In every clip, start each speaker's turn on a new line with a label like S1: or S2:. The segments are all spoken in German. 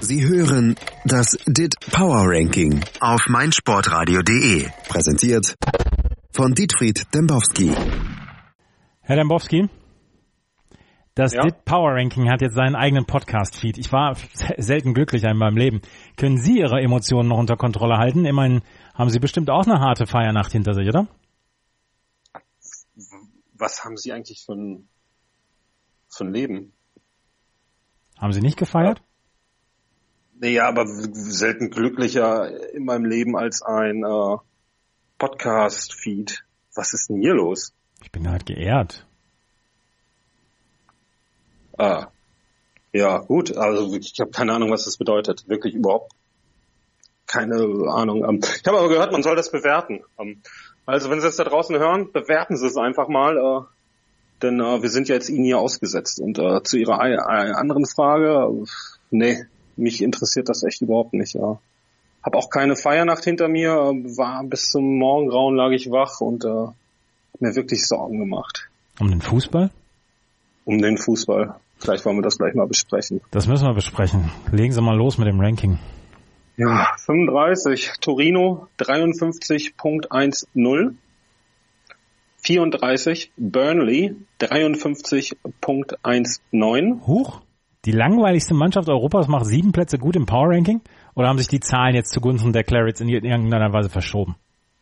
S1: Sie hören das DIT Power Ranking auf meinsportradio.de. Präsentiert von Dietfried Dembowski.
S2: Herr Dembowski, das DIT Power Ranking hat jetzt seinen eigenen Podcast-Feed. Ich war selten glücklicher in meinem Leben. Können Sie Ihre Emotionen noch unter Kontrolle halten? Immerhin haben Sie bestimmt auch eine harte Feiernacht hinter sich, oder?
S3: Was haben Sie eigentlich für ein Leben?
S2: Haben Sie nicht gefeiert?
S3: Ja, aber selten glücklicher in meinem Leben als ein Podcast-Feed. Was ist denn hier los?
S2: Ich bin halt geehrt.
S3: Ja, gut. Also ich habe keine Ahnung, was das bedeutet. Wirklich überhaupt keine Ahnung. Ich habe aber gehört, man soll das bewerten. Also wenn Sie es da draußen hören, bewerten Sie es einfach mal. Denn wir sind ja jetzt Ihnen hier ausgesetzt. Und zu Ihrer anderen Frage, nee, mich interessiert das echt überhaupt nicht. Ja. Hab auch keine Feiernacht hinter mir, war bis zum Morgengrauen lag ich wach und hab mir wirklich Sorgen gemacht.
S2: Um den Fußball?
S3: Um den Fußball. Vielleicht wollen wir das gleich mal besprechen.
S2: Das müssen wir besprechen. Legen Sie mal los mit dem Ranking.
S3: Ja, 35, Torino 53.10. 34, Burnley 53.19.
S2: Huch, die langweiligste Mannschaft Europas macht 7 Plätze gut im Power Ranking? Oder haben sich die Zahlen jetzt zugunsten der Clarets in irgendeiner Weise verschoben?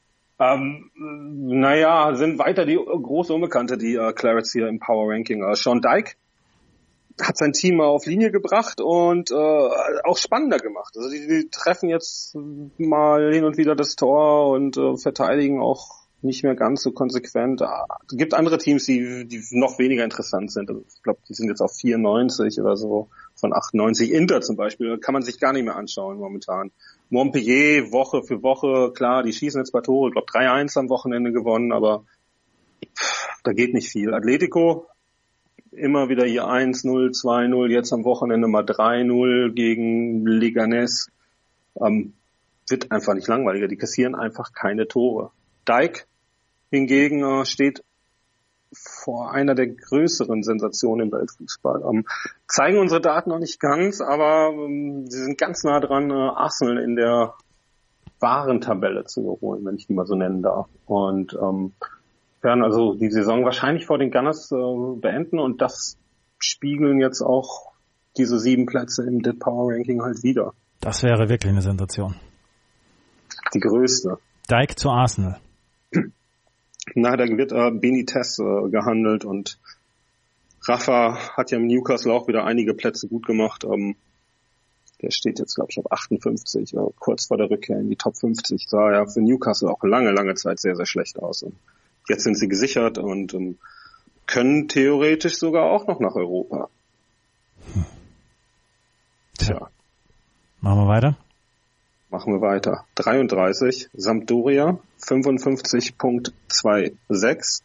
S3: Naja, sind weiter die große Unbekannte, die Clarets hier im Power Ranking. Sean Dyche hat sein Team auf Linie gebracht und auch spannender gemacht. Also die treffen jetzt mal hin und wieder das Tor und verteidigen auch nicht mehr ganz so konsequent. Es gibt andere Teams, die noch weniger interessant sind. Also ich glaube, die sind jetzt auf 94 oder so von 98. Inter zum Beispiel kann man sich gar nicht mehr anschauen momentan. Montpellier Woche für Woche, klar, die schießen jetzt paar Tore. Ich glaube 3-1 am Wochenende gewonnen, aber da geht nicht viel. Atletico immer wieder hier 1-0, 2-0, jetzt am Wochenende mal 3-0 gegen Leganés. Wird einfach nicht langweiliger. Die kassieren einfach keine Tore. Dyche hingegen steht vor einer der größeren Sensationen im Weltfußball. Zeigen unsere Daten noch nicht ganz, aber sie sind ganz nah dran, Arsenal in der wahren Tabelle zu überholen, wenn ich die mal so nennen darf. Und werden also die Saison wahrscheinlich vor den Gunners beenden und das spiegeln jetzt auch diese 7 Plätze im DIT Power Ranking halt wieder.
S2: Das wäre wirklich eine Sensation.
S3: Die größte.
S2: Dyche zu Arsenal.
S3: Na, da wird Benitez gehandelt und Rafa hat ja im Newcastle auch wieder einige Plätze gut gemacht. Der steht jetzt, glaube ich, auf 58, kurz vor der Rückkehr in die Top 50. Sah ja für Newcastle auch lange Zeit sehr, sehr schlecht aus. Und jetzt sind sie gesichert und können theoretisch sogar auch noch nach Europa. Tja.
S2: Machen wir weiter?
S3: Machen wir weiter. 33, Sampdoria, 55.26.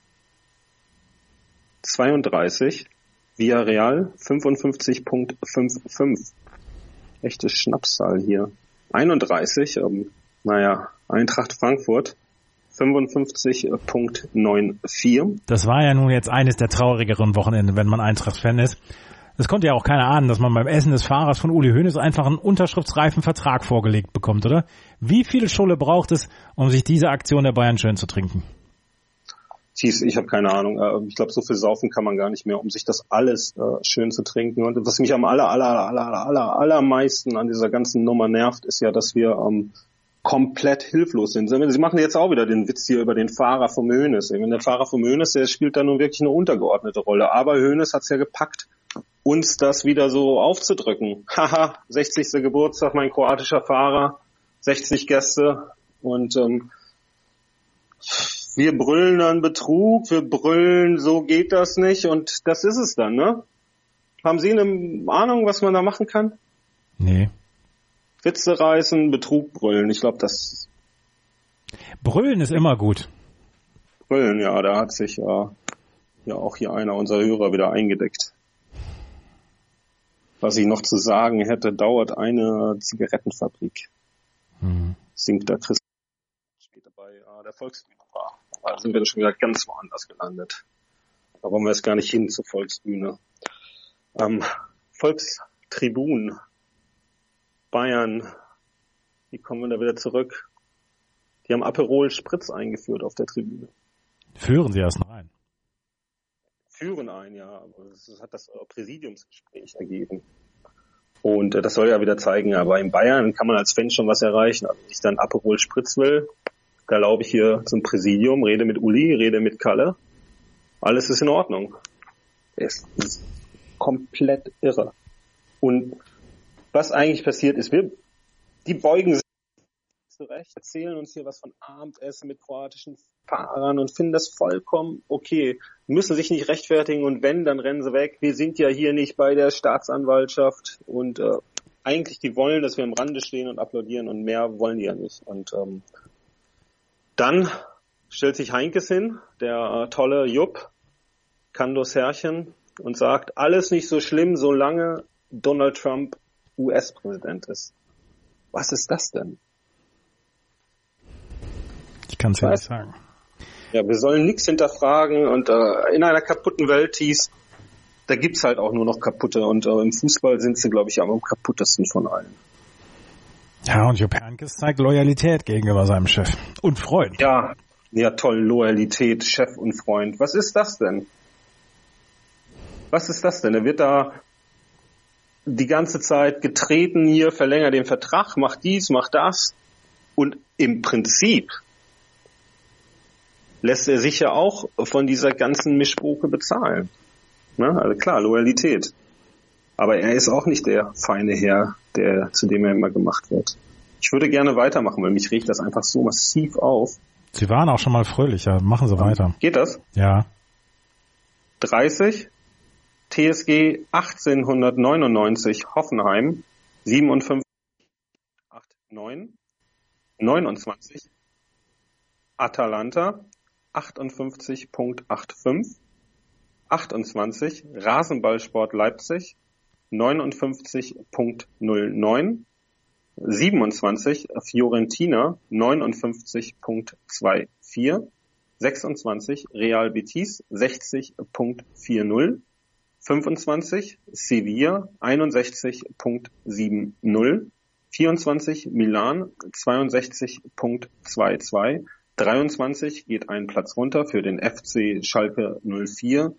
S3: 32, Villarreal, 55.55. Echte Schnapszahl hier. 31, Eintracht Frankfurt, 55.94.
S2: Das war ja nun jetzt eines der traurigeren Wochenende, wenn man Eintracht-Fan ist. Es konnte ja auch keiner ahnen, dass man beim Essen des Fahrers von Uli Hoeneß einfach einen unterschriftsreifen Vertrag vorgelegt bekommt, oder? Wie viel Schulle braucht es, um sich diese Aktion der Bayern schön zu trinken?
S3: Ich habe keine Ahnung. Ich glaube, so viel saufen kann man gar nicht mehr, um sich das alles schön zu trinken. Und was mich am allermeisten an dieser ganzen Nummer nervt, ist ja, dass wir komplett hilflos sind. Sie machen jetzt auch wieder den Witz hier über den Fahrer vom Hoeneß. Der Fahrer vom Hoeneß, der spielt da nun wirklich eine untergeordnete Rolle. Aber Hoeneß hat's ja gepackt, uns das wieder so aufzudrücken. Haha, 60. Geburtstag, mein kroatischer Fahrer, 60 Gäste und wir brüllen dann Betrug, wir brüllen, so geht das nicht und das ist es dann, ne? Haben Sie eine Ahnung, was man da machen kann?
S2: Nee.
S3: Witze reißen, Betrug brüllen, ich glaube, das...
S2: Brüllen ist immer gut.
S3: Brüllen, ja, da hat sich ja auch hier einer unserer Hörer wieder eingedeckt. Was ich noch zu sagen hätte, dauert eine Zigarettenfabrik. Singt da Christ später bei der Volksbühne war. Da sind wir schon wieder ganz woanders gelandet. Da wollen wir jetzt gar nicht hin zur Volksbühne. Volkstribun Bayern, wie kommen wir da wieder zurück? Die haben Aperol Spritz eingeführt auf der Tribüne.
S2: Führen Sie erst noch ein?
S3: Führen ein, ja. Aber das hat das Präsidiumsgespräch ergeben. Und das soll ja wieder zeigen, aber in Bayern kann man als Fan schon was erreichen. Also wenn ich dann Aperol Spritz will, da laufe ich hier zum Präsidium, rede mit Uli, rede mit Kalle. Alles ist in Ordnung. Es ist komplett irre. Und was eigentlich passiert ist, die beugen sich zurecht, erzählen uns hier was von Abendessen mit kroatischen Fahrern und finden das vollkommen okay. Müssen sich nicht rechtfertigen und wenn, dann rennen sie weg. Wir sind ja hier nicht bei der Staatsanwaltschaft und eigentlich die wollen, dass wir am Rande stehen und applaudieren und mehr wollen die ja nicht. Und dann stellt sich Heinkes hin, der tolle Jupp, Kandos Herrchen, und sagt, alles nicht so schlimm, solange Donald Trump US-Präsident ist. Was ist das denn?
S2: Ich kann es ja nicht sagen.
S3: Ja, wir sollen nichts hinterfragen und in einer kaputten Welt hieß, da gibt's halt auch nur noch kaputte und im Fußball sind sie, glaube ich, am kaputtesten von allen.
S2: Ja, und Jupp Heynckes zeigt Loyalität gegenüber seinem Chef und Freund.
S3: Ja, toll, Loyalität, Chef und Freund. Was ist das denn? Was ist das denn? Er wird da die ganze Zeit getreten, hier, verlängert den Vertrag, macht dies, macht das. Und im Prinzip lässt er sich ja auch von dieser ganzen Mischpoke bezahlen. Ne? Also klar, Loyalität. Aber er ist auch nicht der feine Herr, zu dem er immer gemacht wird. Ich würde gerne weitermachen, weil mich regt das einfach so massiv auf.
S2: Sie waren auch schon mal fröhlicher. Machen Sie weiter.
S3: Geht das?
S2: Ja.
S3: 30, TSG 1899 Hoffenheim 57,89, 29 Atalanta 58,85, 28 Rasenballsport Leipzig 59,09, 27 Fiorentina 59,24, 26 Real Betis 60,40, 25 Sevilla 61,70, 24 Milan 62,22, 23 geht einen Platz runter für den FC Schalke 04,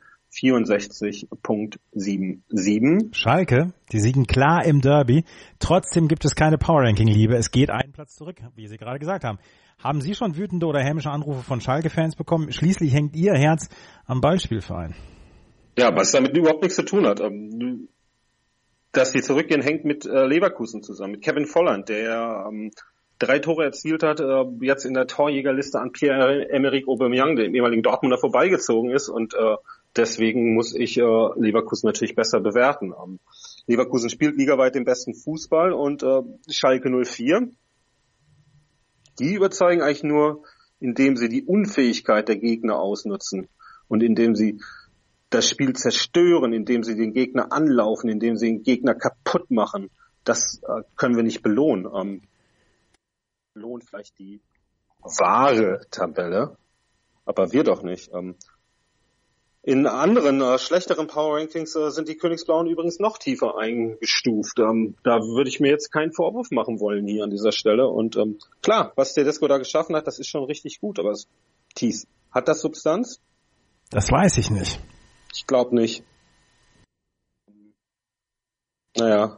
S3: 64,77.
S2: Schalke, die siegen klar im Derby. Trotzdem gibt es keine Power-Ranking-Liebe. Es geht einen Platz zurück, wie Sie gerade gesagt haben. Haben Sie schon wütende oder hämische Anrufe von Schalke-Fans bekommen? Schließlich hängt Ihr Herz am Ballspielverein.
S3: Ja, was damit überhaupt nichts zu tun hat. Dass sie zurückgehen, hängt mit Leverkusen zusammen, mit Kevin Volland, der 3 Tore erzielt hat, jetzt in der Torjägerliste an Pierre-Emerick Aubameyang, dem ehemaligen Dortmunder, vorbeigezogen ist und deswegen muss ich Leverkusen natürlich besser bewerten. Leverkusen spielt ligaweit den besten Fußball und Schalke 04, die überzeugen eigentlich nur, indem sie die Unfähigkeit der Gegner ausnutzen und indem sie das Spiel zerstören, indem sie den Gegner anlaufen, indem sie den Gegner kaputt machen. Das können wir nicht belohnen. Belohnt vielleicht die wahre Tabelle, aber wir doch nicht. In anderen, schlechteren Power-Rankings sind die Königsblauen übrigens noch tiefer eingestuft. Da würde ich mir jetzt keinen Vorwurf machen wollen hier an dieser Stelle. Und klar, was Tedesco da geschaffen hat, das ist schon richtig gut. Aber Thies, hat das Substanz?
S2: Das weiß ich nicht.
S3: Ich glaube nicht. Naja.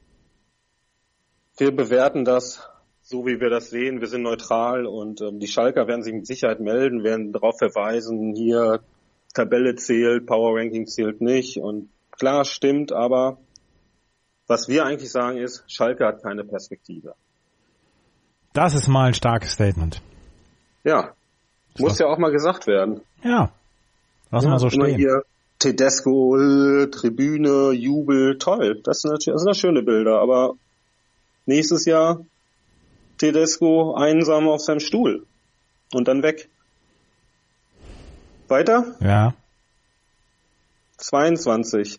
S3: Wir bewerten das so, wie wir das sehen. Wir sind neutral und die Schalker werden sich mit Sicherheit melden, werden darauf verweisen, hier Tabelle zählt, Power Ranking zählt nicht. Und klar, stimmt, aber was wir eigentlich sagen ist, Schalke hat keine Perspektive.
S2: Das ist mal ein starkes Statement.
S3: Ja, muss ja auch mal gesagt werden.
S2: Ja, lassen wir so stehen.
S3: Hier Tedesco, Tribüne, Jubel, toll. Das sind schöne Bilder, aber nächstes Jahr Tedesco einsam auf seinem Stuhl und dann weg. Weiter?
S2: Ja.
S3: 22.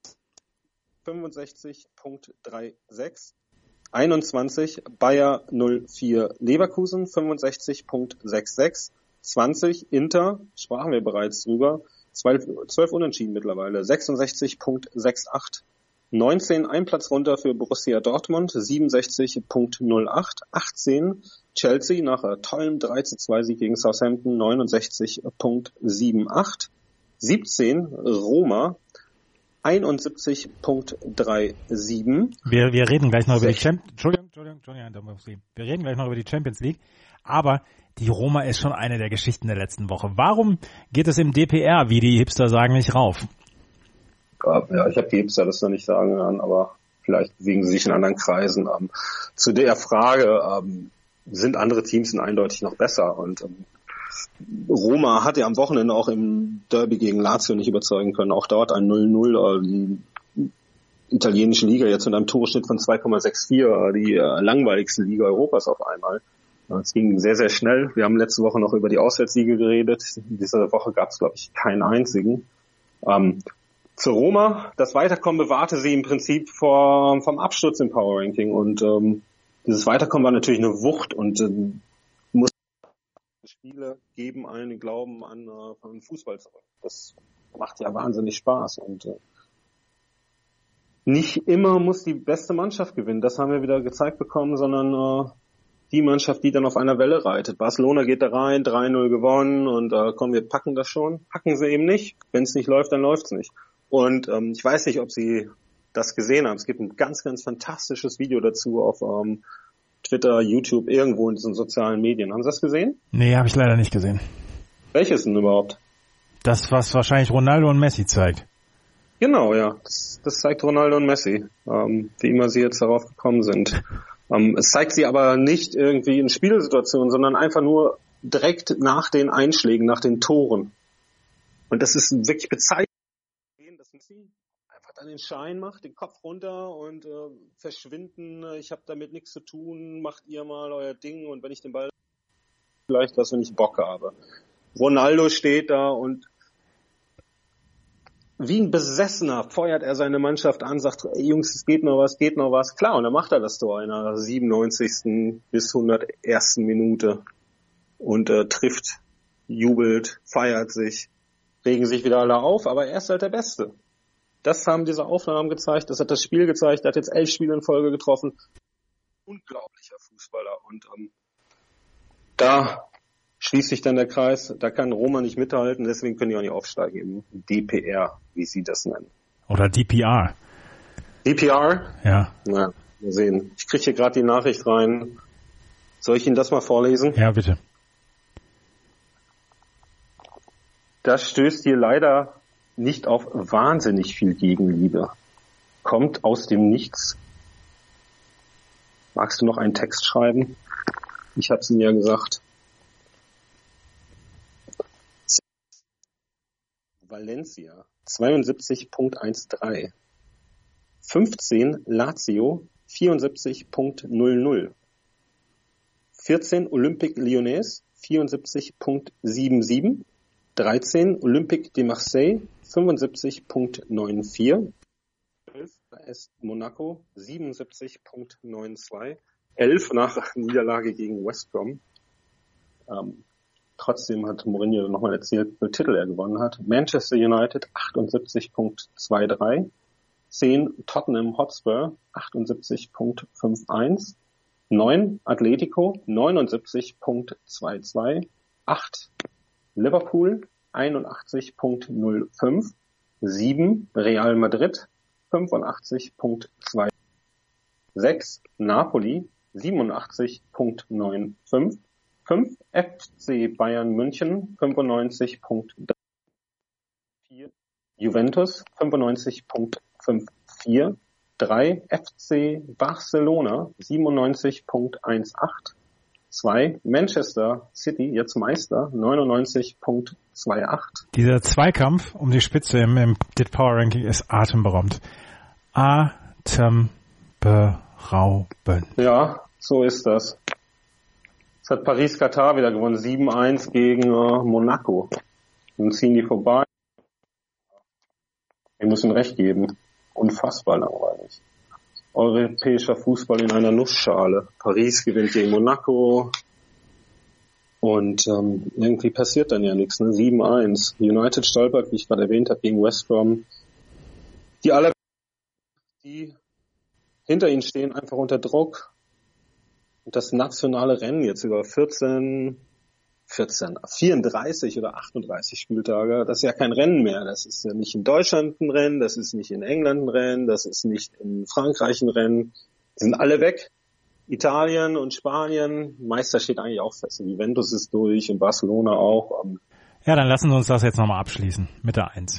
S3: 65,36. 21 Bayer 04 Leverkusen 65,66. 20 Inter, sprachen wir bereits drüber, 12 Unentschieden mittlerweile, 66,68. 19 ein Platz runter für Borussia Dortmund, 67.08. 18 Chelsea nach tollem 3-2-Sieg gegen Southampton, 69.78. 17 Roma, 71.37.
S2: Wir reden gleich noch über die Wir reden gleich noch über die Champions League, aber die Roma ist schon eine der Geschichten der letzten Woche. Warum geht es im DPR, wie die Hipster sagen, nicht rauf?
S3: Ja, ich habe die Hipster das noch nicht sagen hören, aber vielleicht bewegen sie sich in anderen Kreisen. Zu der Frage, sind andere Teams eindeutig noch besser? Und Roma hat ja am Wochenende auch im Derby gegen Lazio nicht überzeugen können. Auch dort ein 0-0, die italienische Liga jetzt mit einem Torschnitt von 2,64, die langweiligste Liga Europas auf einmal. Es ging sehr, sehr schnell. Wir haben letzte Woche noch über die Auswärtssiege geredet. Diese Woche gab es, glaube ich, keinen einzigen. Für Roma, das Weiterkommen bewahrte sie im Prinzip vom Absturz im Power Ranking. Und dieses Weiterkommen war natürlich eine Wucht und muss Spiele geben allen den Glauben an Fußball zurück. Das macht ja wahnsinnig Spaß. Und nicht immer muss die beste Mannschaft gewinnen. Das haben wir wieder gezeigt bekommen, sondern die Mannschaft, die dann auf einer Welle reitet. Barcelona geht da rein, 3-0 gewonnen und komm, wir packen das schon. Packen sie eben nicht. Wenn es nicht läuft, dann läuft's nicht. Und ich weiß nicht, ob Sie das gesehen haben. Es gibt ein ganz, ganz fantastisches Video dazu auf Twitter, YouTube, irgendwo in diesen sozialen Medien. Haben Sie das gesehen?
S2: Nee, habe ich leider nicht gesehen.
S3: Welches denn überhaupt?
S2: Das, was wahrscheinlich Ronaldo und Messi zeigt.
S3: Genau, ja. Das zeigt Ronaldo und Messi, wie immer sie jetzt darauf gekommen sind. Es zeigt sie aber nicht irgendwie in Spielsituationen, sondern einfach nur direkt nach den Einschlägen, nach den Toren. Und das ist wirklich bezeichnend, dass Messi einfach dann den Schein macht, den Kopf runter und verschwinden. Ich habe damit nichts zu tun, macht ihr mal euer Ding und wenn ich den Ball vielleicht was, wenn ich Bock habe. Ronaldo steht da und wie ein Besessener feuert er seine Mannschaft an, sagt, ey Jungs, es geht noch was, geht noch was. Klar, und dann macht er das Tor in der 97. bis 101. Minute und trifft, jubelt, feiert sich, regen sich wieder alle auf, aber er ist halt der Beste. Das haben diese Aufnahmen gezeigt, das hat das Spiel gezeigt, er hat jetzt 11 Spiele in Folge getroffen. Unglaublicher Fußballer und da schließt sich dann der Kreis, da kann Roma nicht mithalten, deswegen können die auch nicht aufsteigen im DPR, wie sie das nennen.
S2: Oder DPR.
S3: DPR?
S2: Ja.
S3: Na, mal sehen. Ich kriege hier gerade die Nachricht rein. Soll ich Ihnen das mal vorlesen?
S2: Ja, bitte.
S3: Das stößt hier leider nicht auf wahnsinnig viel Gegenliebe. Kommt aus dem Nichts. Magst du noch einen Text schreiben? Ich hab's Ihnen ja gesagt. Valencia 72.13. 15 Lazio 74.00. 14 Olympique Lyonnais 74.77. 13 Olympique de Marseille 75.94. 12 AS Monaco 77.92. 11 nach Niederlage gegen West Brom. Trotzdem hat Mourinho nochmal erzählt, wie viele Titel er gewonnen hat. Manchester United 78.23. 10 Tottenham Hotspur 78.51. 9 Atletico 79.22. 8 Liverpool 81.05. 7 Real Madrid 85.2. 6 Napoli 87.95. 5 FC Bayern München 95.3. 4 Juventus 95.54. 3 FC Barcelona 97.18. 2 Manchester City, jetzt Meister, 99.28.
S2: Dieser Zweikampf um die Spitze im DIT Power Ranking ist atemberaubend. Atemberaubend.
S3: Ja, so ist das. Jetzt hat Paris-Katar wieder gewonnen, 7-1 gegen Monaco. Dann ziehen die vorbei. Wir müssen recht geben. Unfassbar langweilig. Europäischer Fußball in einer Nussschale. Paris gewinnt gegen Monaco. Und irgendwie passiert dann ja nichts. Ne? 7-1. United stolpert, wie ich gerade erwähnt habe, gegen West Brom. Die die hinter ihnen stehen, einfach unter Druck. Und das nationale Rennen jetzt über 34 oder 38 Spieltage, das ist ja kein Rennen mehr. Das ist ja nicht in Deutschland ein Rennen, das ist nicht in England ein Rennen, das ist nicht in Frankreich ein Rennen. Die sind alle weg. Italien und Spanien, Meister steht eigentlich auch fest. Juventus ist durch und Barcelona auch.
S2: Ja, dann lassen Sie uns das jetzt nochmal abschließen mit der 1.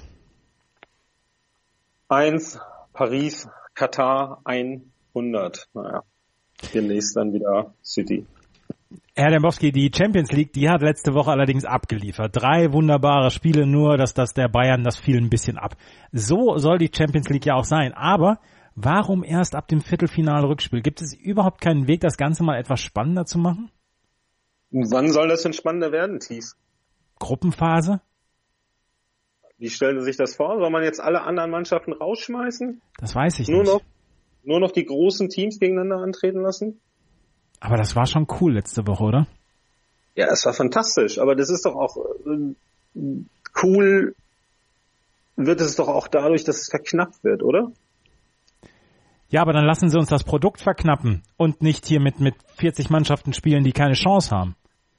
S3: 1, Paris, Katar, 100. Naja, demnächst dann wieder City.
S2: Herr Dembowski, die Champions League, die hat letzte Woche allerdings abgeliefert. 3 wunderbare Spiele, nur dass das der Bayern, das fiel ein bisschen ab. So soll die Champions League ja auch sein. Aber warum erst ab dem Viertelfinale-Rückspiel? Gibt es überhaupt keinen Weg, das Ganze mal etwas spannender zu machen?
S3: Wann soll das denn spannender werden, Thies?
S2: Gruppenphase?
S3: Wie stellen Sie sich das vor? Soll man jetzt alle anderen Mannschaften rausschmeißen?
S2: Das weiß ich nicht.
S3: Nur noch die großen Teams gegeneinander antreten lassen?
S2: Aber das war schon cool letzte Woche, oder?
S3: Ja, es war fantastisch. Aber das ist doch auch cool, wird es doch auch dadurch, dass es verknappt wird, oder?
S2: Ja, aber dann lassen Sie uns das Produkt verknappen und nicht hier mit 40 Mannschaften spielen, die keine Chance haben.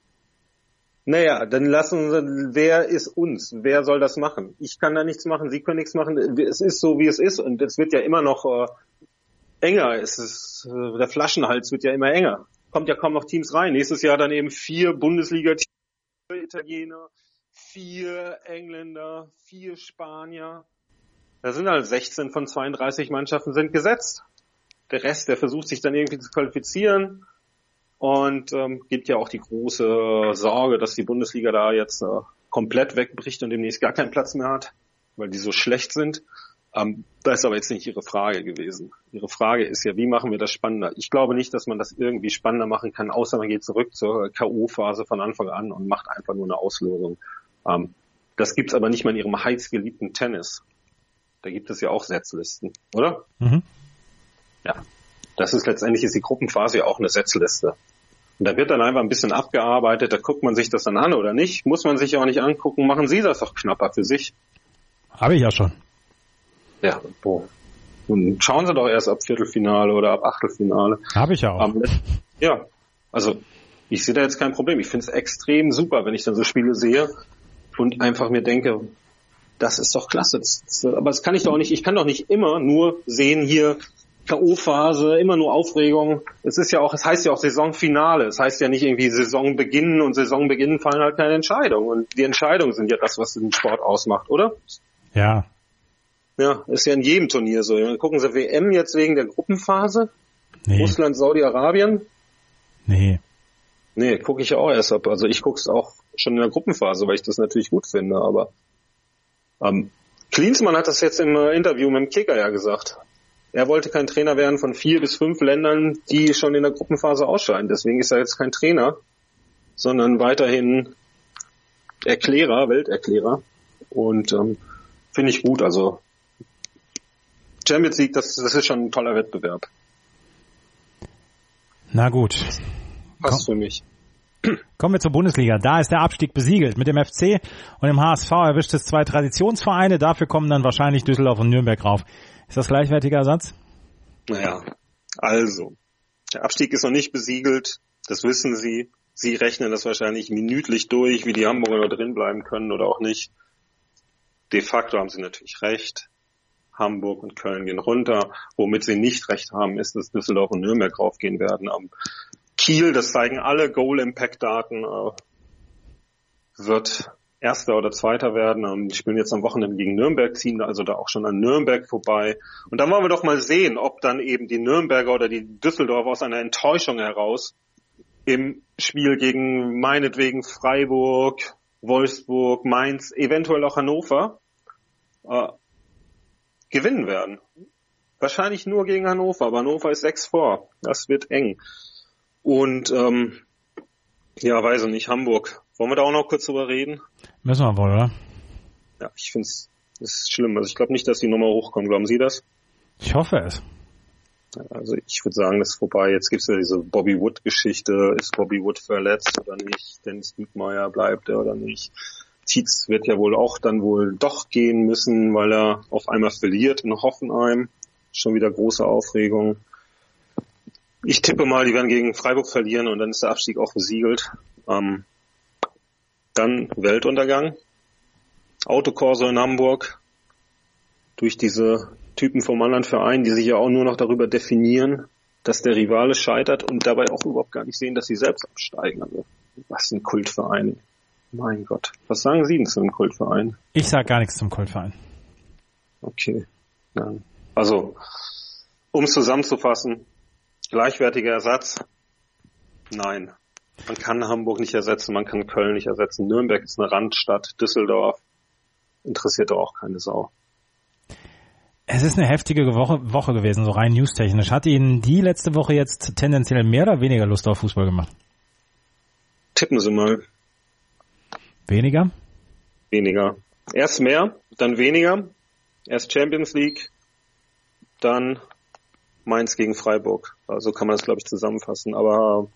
S3: Naja, dann lassen Sie, wer ist uns? Wer soll das machen? Ich kann da nichts machen, Sie können nichts machen. Es ist so, wie es ist und es wird ja immer noch enger. Der Flaschenhals wird ja immer enger. Kommt ja kaum noch Teams rein. Nächstes Jahr dann eben 4 Bundesliga-Teams, 4 Italiener, 4 Engländer, 4 Spanier. Da sind halt 16 von 32 Mannschaften sind gesetzt. Der Rest, der versucht sich dann irgendwie zu qualifizieren. Und gibt ja auch die große Sorge, dass die Bundesliga da jetzt komplett wegbricht und demnächst gar keinen Platz mehr hat, weil die so schlecht sind. Das ist aber jetzt nicht Ihre Frage gewesen. Ihre Frage ist ja, wie machen wir das spannender? Ich glaube nicht, dass man das irgendwie spannender machen kann, außer man geht zurück zur K.O.-Phase von Anfang an und macht einfach nur eine Auslosung. Das gibt's aber nicht mal in Ihrem heißgeliebten Tennis. Da gibt es ja auch Setzlisten, oder?
S2: Mhm.
S3: Ja. Das ist letztendlich die Gruppenphase ja auch eine Setzliste. Und da wird dann einfach ein bisschen abgearbeitet, da guckt man sich das dann an oder nicht. Muss man sich auch nicht angucken, machen Sie das doch knapper für sich.
S2: Habe ich ja schon.
S3: Ja, und schauen Sie doch erst ab Viertelfinale oder ab Achtelfinale.
S2: Habe ich ja auch.
S3: Ja, also ich sehe da jetzt kein Problem. Ich finde es extrem super, wenn ich dann so Spiele sehe und einfach mir denke, das ist doch klasse. Aber das kann ich doch nicht. Ich kann doch nicht immer nur sehen hier K.O.-Phase, immer nur Aufregung. Es heißt ja auch Saisonfinale. Es heißt ja nicht irgendwie Saisonbeginn und Saisonbeginn fallen halt keine Entscheidungen. Und die Entscheidungen sind ja das, was den Sport ausmacht, oder?
S2: Ja.
S3: Ja, ist ja in jedem Turnier so. Gucken Sie WM jetzt wegen der Gruppenphase?
S2: Nee.
S3: Russland, Saudi-Arabien?
S2: Nee,
S3: gucke ich ja auch erst ab. Also ich gucke es auch schon in der Gruppenphase, weil ich das natürlich gut finde. Aber Klinsmann hat das jetzt im Interview mit dem Kicker ja gesagt. Er wollte kein Trainer werden von 4 bis 5 Ländern, die schon in der Gruppenphase ausscheiden. Deswegen ist er jetzt kein Trainer, sondern weiterhin Welterklärer. Und finde ich gut. Also Champions League, das ist schon ein toller Wettbewerb.
S2: Na gut.
S3: Passt für mich.
S2: Kommen wir zur Bundesliga. Da ist der Abstieg besiegelt. Mit dem FC und dem HSV erwischt es 2 Traditionsvereine. Dafür kommen dann wahrscheinlich Düsseldorf und Nürnberg rauf. Ist das gleichwertiger Ersatz?
S3: Naja, also, der Abstieg ist noch nicht besiegelt. Das wissen Sie. Sie rechnen das wahrscheinlich minütlich durch, wie die Hamburger noch drin bleiben können oder auch nicht. De facto haben Sie natürlich recht. Hamburg und Köln gehen runter. Womit Sie nicht recht haben, ist, dass Düsseldorf und Nürnberg raufgehen werden. Kiel, das zeigen alle Goal-Impact-Daten, wird Erster oder Zweiter werden. Die spielen jetzt am Wochenende gegen Nürnberg, ziehen also da auch schon an Nürnberg vorbei. Und dann wollen wir doch mal sehen, ob dann eben die Nürnberger oder die Düsseldorfer aus einer Enttäuschung heraus im Spiel gegen meinetwegen Freiburg, Wolfsburg, Mainz, eventuell auch Hannover gewinnen werden. Wahrscheinlich nur gegen Hannover, aber Hannover ist 6 vor. Das wird eng. Und weiß ich nicht, Hamburg. Wollen wir da auch noch kurz drüber reden?
S2: Müssen wir wohl, oder?
S3: Ja, ich finde es ist schlimm. Also ich glaube nicht, dass die nochmal hochkommen. Glauben Sie das?
S2: Ich hoffe es.
S3: Also ich würde sagen, das ist vorbei. Jetzt gibt's ja diese Bobby Wood-Geschichte. Ist Bobby Wood verletzt oder nicht? Dennis Diekmeyer bleibt er oder nicht? Tietz wird ja wohl auch dann doch gehen müssen, weil er auf einmal verliert in Hoffenheim. schon wieder große Aufregung. Ich tippe mal, die werden gegen Freiburg verlieren und dann ist der Abstieg auch besiegelt. Dann Weltuntergang. Autokorso in Hamburg. Durch diese Typen vom anderen Verein, die sich ja auch nur noch darüber definieren, dass der Rivale scheitert und dabei auch überhaupt gar nicht sehen, dass sie selbst absteigen. Also, was ein Kultverein. Mein Gott. Was sagen Sie denn zu einem Kultverein?
S2: Ich sage gar nichts zum Kultverein.
S3: Okay. Ja. Also, um es zusammenzufassen, gleichwertiger Ersatz? Nein. Man kann Hamburg nicht ersetzen, man kann Köln nicht ersetzen. Nürnberg ist eine Randstadt, Düsseldorf interessiert doch auch keine Sau.
S2: Es ist eine heftige Woche gewesen, so rein newstechnisch. Hat Ihnen die letzte Woche jetzt tendenziell mehr oder weniger Lust auf Fußball gemacht?
S3: Tippen Sie mal.
S2: Weniger?
S3: Weniger. Erst mehr, dann weniger. Erst Champions League, dann Mainz gegen Freiburg. Also kann man das, glaube ich, zusammenfassen. Aber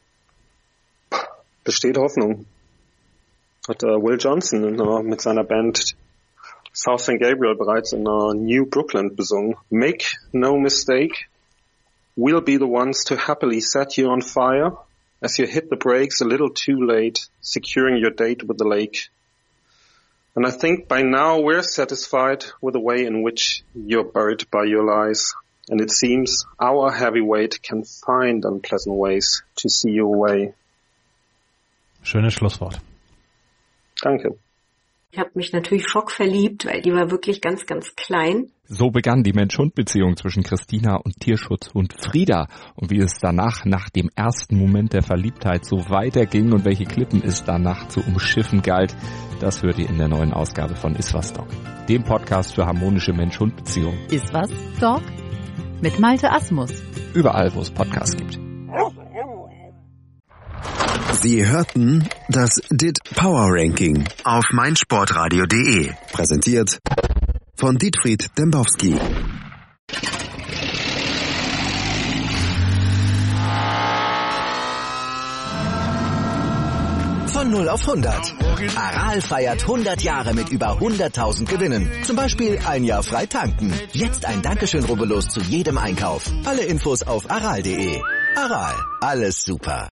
S3: besteht Hoffnung. Hat Will Johnson mit seiner Band South St. Gabriel bereits in New Brooklyn besungen. Make no mistake, we'll be the ones to happily set you on fire as you hit the brakes a little too late, securing your date with the lake. And I think by now we're satisfied with the way in which you're buried by your lies. And it seems our heavyweight can find unpleasant ways to see you away.
S2: Schönes Schlusswort.
S3: Danke.
S4: Ich habe mich natürlich schockverliebt, weil die war wirklich ganz, ganz klein.
S5: So begann die Mensch-Hund-Beziehung zwischen Christina und Tierschutzhund Frieda. Und wie es danach, nach dem ersten Moment der Verliebtheit, so weiterging und welche Klippen es danach zu umschiffen galt, das hört ihr in der neuen Ausgabe von Iswas Dog, dem Podcast für harmonische Mensch-Hund-Beziehungen.
S6: Iswas Dog mit Malte Asmus.
S5: Überall, wo es Podcasts gibt.
S1: Sie hörten das DIT Power Ranking auf meinsportradio.de. Präsentiert von Dietfried Dembowski.
S7: Von 0 auf 100. Aral feiert 100 Jahre mit über 100.000 Gewinnen. Zum Beispiel ein Jahr frei tanken. Jetzt ein Dankeschön, rubbellos zu jedem Einkauf. Alle Infos auf aral.de. Aral, alles super.